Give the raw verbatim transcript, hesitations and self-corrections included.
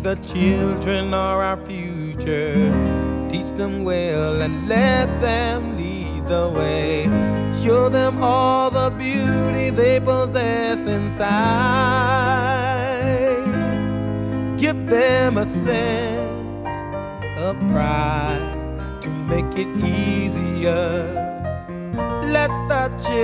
the children are our future. Teach them well and let them lead the way. Show them all the beauty they possess inside. Give them a sense of pride to make it easier. Let the children